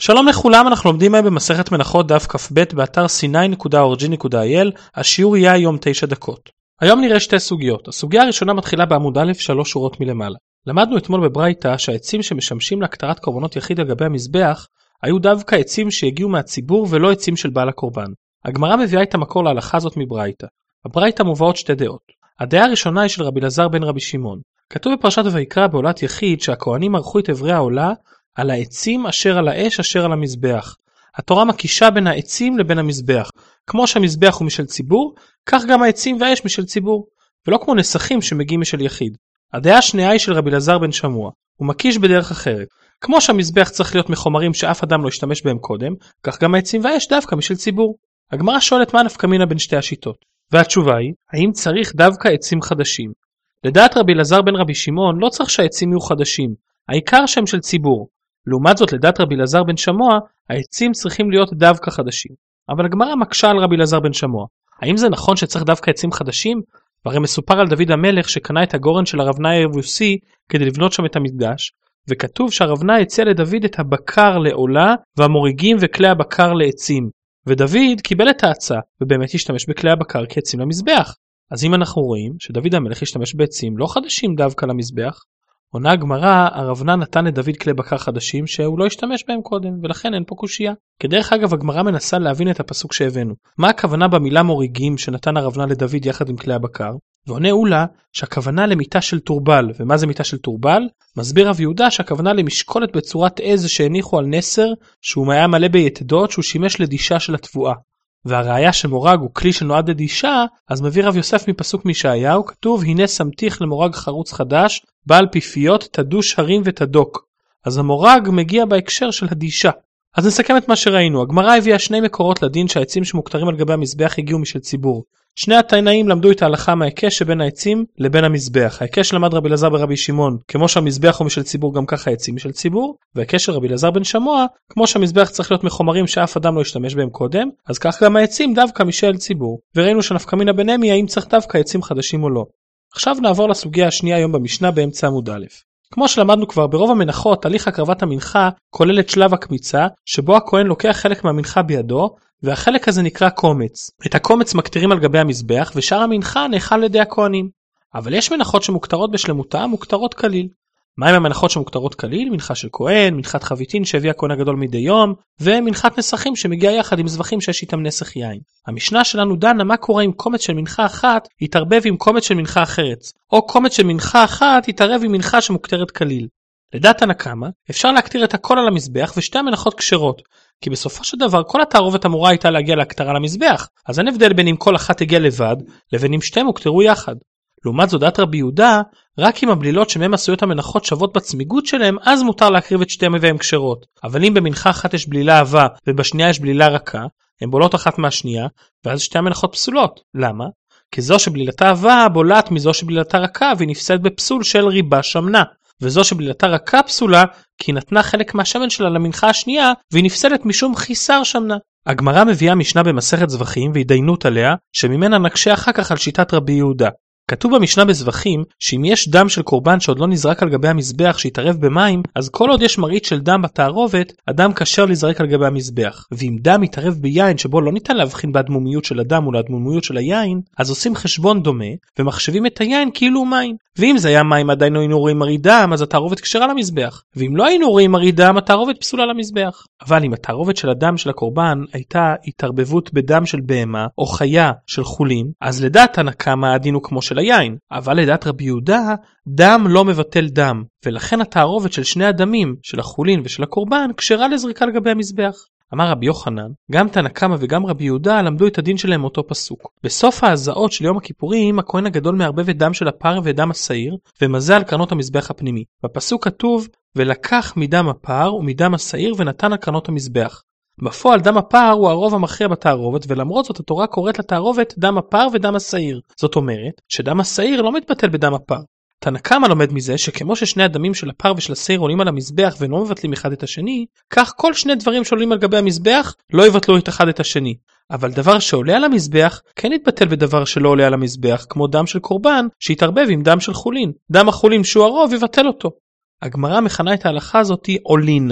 שלום לכולם, אנחנו לומדים היום במסכת מנחות דף כ"ב באתר sinai.org.il. השיעור יהיה היום 9 דקות. היום נראה שתי סוגיות. הסוגיה הראשונה מתחילה בעמוד א' 3 שורות מלמעלה. למדנו אתמול בברייתא שהעצים שמשמשים להקטרת קורבנות יחיד על גבי המזבח היו דווקא עצים שהגיעו מהציבור ולא עצים של בעל הקורבן. הגמרא מביאה את המקור להלכה הזאת מברייתא. בברייתא מובאות שתי דעות. הדעה הראשונה היא של רבי אלעזר בן רבי שמעון. כתוב בפרשת ויקרא בעולת יחיד שהכהנים ערכו את אברי העולה על העצים אשר על האש אשר על המזבח. התורה מקישה בין העצים לבין המזבח. כמו שהמזבח הוא משל ציבור, כך גם העצים והאש משל ציבור, ולא כמו נסכים שמגיעים משל יחיד. הדעה השנייה היא של רבי אלעזר בן שמוע. הוא מקיש בדרך אחרת. כמו שהמזבח צריך להיות מחומרים שאף אדם לא השתמש בהם קודם, כך גם העצים והאש דווקא משל ציבור. הגמרא שואלת מה נפקא מינה בין שתי השיטות. והתשובה היא, האם צריך דווקא עצים חדשים? לדעת רבי אלעזר בן רבי שמעון לא צריך שהעצים יהיו חדשים, העיקר שהם של ציבור. לעומת זאת לדעת רבי אלעזר בן שמוע, העצים צריכים להיות דווקא חדשים. אבל הגמרא מקשה על רבי אלעזר בן שמוע. האם זה נכון שצריך דווקא עצים חדשים? והרי מסופר על דוד המלך שקנה את הגורן של הרב נאי היבוסי כדי לבנות שם את המקדש, וכתוב שהרב נאי הציע לדוד את הבקר לעולה והמוריגים וכלי הבקר לעצים. ודוד קיבל את ההצעה ובאמת השתמש בכלי הבקר כעצים למזבח. אז אם אנחנו רואים שדוד המלך השתמש בעצים לא חדשים דווקא למזבח, עונה הגמרא, הרב נא נתן לדוד כלי בקר חדשים שהוא לא השתמש בהם קודם, ולכן אין פה קושייה. כדרך אגב, הגמרא מנסה להבין את הפסוק שהבאנו. מה הכוונה במילה מוריגים שנתן הרב נא לדוד יחד עם כלי הבקר? ועונה אולה שהכוונה למיטה של טורבל. ומה זה מיטה של טורבל? מסביר רב יהודה שהכוונה למשקולת בצורת עז שהניחו על נסר, שהוא היה מלא ביתדות, שהוא שימש לדישה של התבואה. והראיה שמורג הוא כלי שנועד לדישה, אז מביא רב יוסף מפסוק מישעיהו, כתוב הנה שמתיך למורג חרוץ חדש, בעל פיפיות תדוש הרים ותדוק. אז המורג מגיע בהקשר של הדישה. אז נסכם את מה שראינו. הגמרא הביאה שני מקורות לדין שהעצים שמוקטרים על גבי המזבח הגיעו משל ציבור. שני התנאים למדו את ההלכה מההיקש שבין העצים לבין המזבח. ההיקש למד רבי אלעזר ברבי שמעון, כמו שהמזבח הוא משל ציבור גם ככה העצים משל ציבור, וההיקש של רבי אלעזר בן שמוע, כמו שהמזבח צריך להיות מחומרים שאף אדם לא ישתמש בהם קודם, אז כך גם העצים דווקא משל ציבור. וראינו שנפקא מינה ביניהם היא האם צריך דווקא עצים חדשים או לא. עכשיו נעבור לסוגיה השנייה היום במשנה באמצע עמוד א'. כמו שלמדנו כבר, ברוב המנחות תהליך הקרבת המנחה כולל את שלב הקמיצה, שבו הכהן לוקח חלק מהמנחה בידו, והחלק הזה נקרא קומץ. את הקומץ מקטירים על גבי המזבח, ושאר המנחה נאכל על ידי הכהנים. אבל יש מנחות שמוקטרות בשלמותה, מוקטרות כליל. מהם המנחות שמוקטרות כליל? מנחה של כהן, מנחת חביתין שהביא הכהן הגדול מדי יום, ומנחת נסכים שמגיע יחד עם זבחים שיש איתם נסך יין. המשנה שלנו דנה מה קורה אם קומץ של מנחה אחת יתערבב עם קומץ של מנחה אחרת, או קומץ של מנחה אחת יתערב עם מנחה שמוקטרת כליל. לדעת תנא קמא, אפשר להקטיר את הכל על המזבח ושתי המנחות כשרות, כי בסופו של דבר כל התערובת אמורה הייתה להגיע להקטרה למזבח, אז אין הבדל בין אם כל אחת הגיעה לבד, לבין אם שתיהם הוקטרו יחד. לעומת זאת דעת רבי יהודה, רק אם הבלילות שמהם עשויות המנחות שוות בצמיגות שלהם, אז מותר להקריב את שתיהם והן כשרות. אבל אם במנחה אחת יש בלילה עבה ובשנייה יש בלילה רכה, הן בולות אחת מהשנייה, ואז שתי המנחות פסולות. למה? כי זו שבלילתה עבה בולעת מזו שבלילתה רכה, והיא נפסלת בפסול של ריבה שמנה. וזו שבלילתה רכה פסולה, כי נתנה חלק מהשמן שלה למנחה השנייה, והיא נפסלת משום חיסר שמנה. הגמרא מביאה משנה במסכת זבחים והתדיינות עליה, שממנה נקשה אחר כך על שיטת רבי יהודה. כתוב במשנה בזבחים, שאם יש דם של קורבן שעוד לא נזרק על גבי המזבח שיתערב במים, אז כל עוד יש מרית של דם בתערובת, הדם כשר לזרק על גבי המזבח. ואם דם יתערב ביין שבו לא ניתן להבחין בהדמומיות של הדם ולהדמומיות של היין, אז עושים חשבון דומה, ומחשבים את היין כאילו הוא מים. ואם זה היה מים עדיין לא היינו רואים מרית דם, אז התערובת כשרה למזבח. ואם לא היינו רואים מרית דם, התערובת פסולה למזבח. אבל אם התערובת של הדם של הקורבן הייתה התערבבות בדם של בהמה או חיה של חולין, אז לדעת תנא קמא הדין הוא כמו של היין. אבל לדעת רבי יהודה, דם לא מבטל דם, ולכן התערובת של שני הדמים, של החולין ושל הקורבן, כשרה לזריקה לגבי המזבח. אמר רבי יוחנן, גם תנא קמא וגם רבי יהודה למדו את הדין שלהם אותו פסוק. בסוף ההזעות של יום הכיפורים, הכהן הגדול מערבב את דם של הפר ודם השעיר, ומזה על קרנות המזבח הפנימי. בפסוק כתוב, ולקח מדם הפר ומדם השעיר ונתן על קרנות המזבח. בפועל דם הפר הוא הרוב המכריע בתערובת, ולמרות זאת התורה קוראת לתערובת דם הפר ודם השעיר. זאת אומרת שדם השעיר לא מתבטל בדם הפר. תנא קמא לומד מזה שכמו ששני הדמים של הפר ושל השעיר עולים על המזבח ולא מבטלים אחד את השני, כך כל שני דברים שעולים על גבי המזבח לא יבטלו את אחד את השני. אבל דבר שעולה על המזבח כן יתבטל בדבר שלא עולה על המזבח, כמו דם של קורבן שיתערבב עם דם של חולין. דם החולין שהוא הרוב יבטל אותו. הגמרא מכנה את ההלכה הזאת עולין.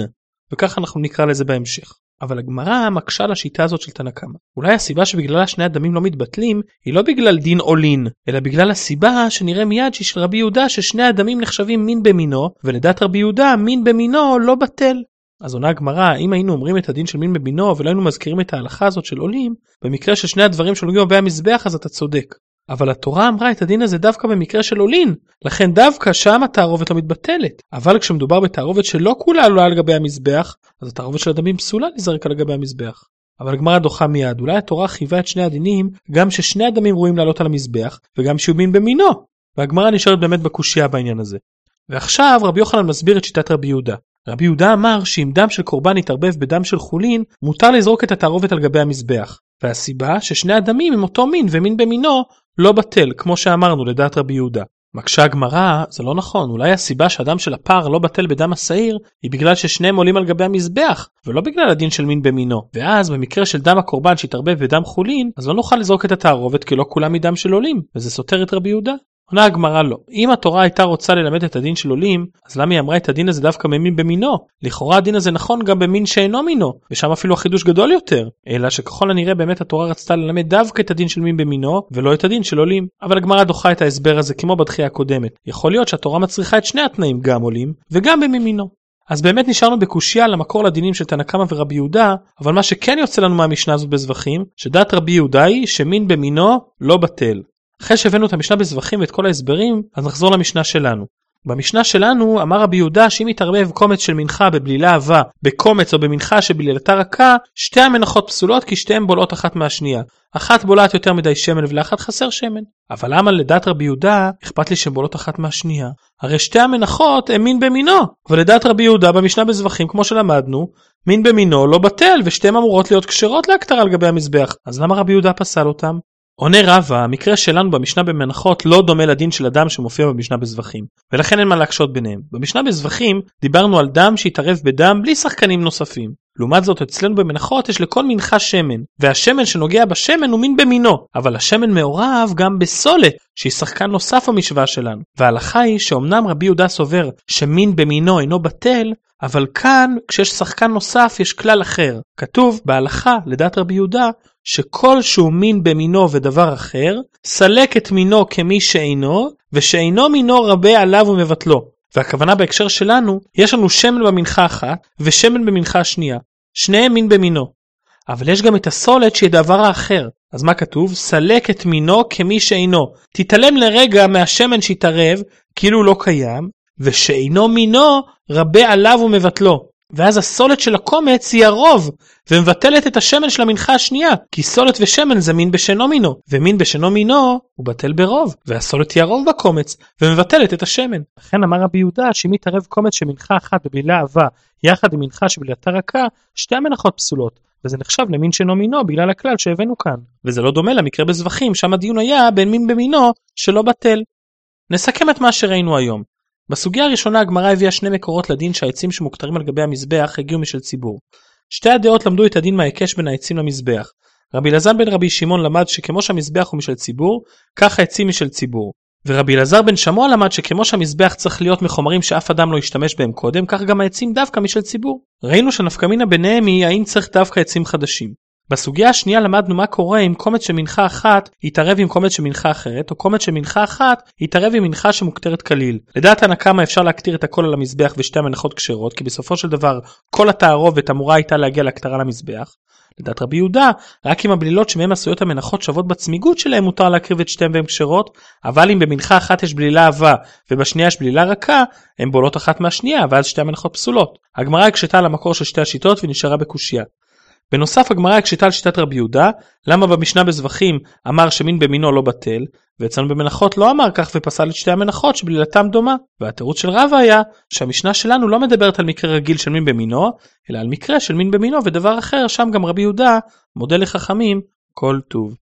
וככה אנחנו נקרא לזה בהמשך. אבל הגמרא מקשה על השיטה הזאת של תנא קמא. אולי הסיבה שבגללה שני הדמים לא מתבטלים היא לא בגלל דין עולין, אלא בגלל הסיבה שנראה מיד של רבי יהודה ששני הדמים נחשבים מין במינו, ולדעת רבי יהודה מין במינו לא בטל. אז עונה הגמרא, אם היינו אומרים את הדין של מין במינו ולא היינו מזכירים את ההלכה הזאת של עולים, במקרה של שני הדברים שנוגעים בבית המזבח אז אתה צודק. אבל התורה אמרה את הדין הזה דווקא במקרה של עולין, לכן דווקא שם התערובת לא מתבטלת. אבל כשמדובר בתערובת שלא כולה עלולה על גבי המזבח, אז התערובת של הדמים פסולה לזרק על גבי המזבח. אבל הגמרא דוחה מיד, אולי התורה חייבה את שני הדינים גם ששני הדמים ראויים לעלות על המזבח, וגם שהוא מין במינו. והגמרא נשארת באמת בקושיה בעניין הזה. ועכשיו רבי יוחנן מסביר את שיטת רבי יהודה. רבי יהודה אמר שאם דם של קורבן יתערבב בדם של חולין, מותר לזרוק את התערובת על גבי המזבח. והסיבה ששני הדמים הם אותו מין ומין במינו לא בטל, כמו שאמרנו לדעת רבי יהודה. מקשה הגמרא, זה לא נכון, אולי הסיבה שהדם של הפר לא בטל בדם השעיר היא בגלל ששניהם עולים על גבי המזבח, ולא בגלל הדין של מין במינו. ואז במקרה של דם הקורבן שהתערבב בדם חולין, אז לא נוכל לזרוק את התערובת כי לא כולם מדם של עולים, וזה סותר את רבי יהודה. עונה הגמרא לא. אם התורה הייתה רוצה ללמד את הדין של עולים, אז למה היא אמרה את הדין הזה דווקא במין במינו? לכאורה הדין הזה נכון גם במין שאינו מינו, ושם אפילו החידוש גדול יותר. אלא שככל הנראה באמת התורה רצתה ללמד דווקא את הדין של מין במינו, ולא את הדין של עולים. אבל הגמרא דוחה את ההסבר הזה כמו בדחייה הקודמת. יכול להיות שהתורה מצריכה את שני התנאים, גם עולים וגם במין מינו. אז באמת נשארנו בקושיה למקור לדינים של תנא קמא ורבי יהודה, אבל מה שכן יוצא לנו מהמשנה הזאת בזבחים, שדעת רבי יהודה היא שמין במינו לא בטל. אחרי שהבאנו את המשנה בזבחים ואת כל ההסברים, אז נחזור למשנה שלנו. במשנה שלנו אמר רבי יהודה שאם יתערבב קומץ של מנחה בבלילה עבה, בקומץ או במנחה שבלילתה רכה, שתי המנחות פסולות כי שתיהן בולעות אחת מהשנייה. אחת בולעת יותר מדי שמן ולאחת חסר שמן. אבל למה לדעת רבי יהודה אכפת לי שהן בולעות אחת מהשנייה? הרי שתי המנחות הן מין במינו. ולדעת רבי יהודה במשנה בזבחים כמו שלמדנו, מין במינו לא בטל ושתיהן אמורות להיות כשרות להקטרה על גבי המזבח. אז למה רבי יהודה פסל אותם? עונה רבא, המקרה שלנו במשנה במנחות לא דומה לדין של הדם שמופיע במשנה בזבחים, ולכן אין מה להקשות ביניהם. במשנה בזבחים דיברנו על דם שהתערב בדם בלי שחקנים נוספים. לעומת זאת אצלנו במנחות יש לכל מנחה שמן, והשמן שנוגע בשמן הוא מין במינו, אבל השמן מעורב גם בסולת, שהיא שחקן נוסף במשוואה שלנו. וההלכה היא שאומנם רבי יהודה סובר שמין במינו אינו בטל, אבל כאן כשיש שחקן נוסף יש כלל אחר. כתוב בהלכה לדעת רבי יהודה שכל שהוא מין במינו ודבר אחר, סלק את מינו כמי שאינו, ושאינו מינו רבה עליו ומבטלו. והכוונה בהקשר שלנו, יש לנו שמן במנחה אחת, ושמן במנחה שנייה. שניהם מין במינו. אבל יש גם את הסולת שהיא דבר האחר. אז מה כתוב? סלק את מינו כמי שאינו. תתעלם לרגע מהשמן שהתערב, כאילו הוא לא קיים, ושאינו מינו רבה עליו ומבטלו. ואז הסולת של הקומץ היא הרוב, ומבטלת את השמן של המנחה השנייה, כי סולת ושמן זה מין בשנו מינו, ומין בשנו מינו הוא בטל ברוב, והסולת היא הרוב בקומץ, ומבטלת את השמן. לכן אמר רבי יהודה שאם יתערב קומץ שמנחה אחת בבלילה עבה, יחד עם מנחה שבלילתה רכה, שתי המנחות פסולות, וזה נחשב למין שנו מינו בגלל הכלל שהבאנו כאן. וזה לא דומה למקרה בזבחים, שם הדיון היה בין מין במינו שלא בטל. נסכם את מה שראינו היום. בסוגיה הראשונה הגמרא הביאה שני מקורות לדין שהעצים שמוקטרים על גבי המזבח הגיעו משל ציבור. שתי הדעות למדו את הדין מההיקש בין העצים למזבח. רבי אלעזר בן רבי שמעון למד שכמו שהמזבח הוא משל ציבור, כך העצים משל ציבור. ורבי אלעזר בן שמוע למד שכמו שהמזבח צריך להיות מחומרים שאף אדם לא ישתמש בהם קודם, כך גם העצים דווקא משל ציבור. ראינו שנפקמינה ביניהם היא האם צריך דווקא עצים חדשים. בסוגיה השנייה למדנו מה קורה אם קומץ של מנחה אחת יתערב עם קומץ של מנחה אחרת, או קומץ של מנחה אחת יתערב עם מנחה שמוקטרת כליל. לדעת תנא קמא אפשר להקטיר את הכל על המזבח ושתי המנחות כשרות, כי בסופו של דבר כל התערובת אמורה הייתה להגיע להקטרה למזבח. לדעת רבי יהודה, רק אם הבלילות שמהם עשויות המנחות שוות בצמיגות שלהם מותר להקריב את שתיהם והן כשרות, אבל אם במנחה אחת יש בלילה עבה ובשנייה יש בלילה רכה, הן בולות אחת מהשנייה, ואז שתי המנחות פסולות. הגמרא הקשתה על המקור של שתי השיטות ונשארה בקושיה. בנוסף הגמרא הקשתה על שיטת רבי יהודה, למה במשנה בזבחים אמר שמין במינו לא בטל, ואצלנו במנחות לא אמר כך ופסל את שתי המנחות שבלילתם דומה. והתירוץ של רבא היה שהמשנה שלנו לא מדברת על מקרה רגיל של מין במינו, אלא על מקרה של מין במינו ודבר אחר, שם גם רבי יהודה מודה לחכמים כל טוב.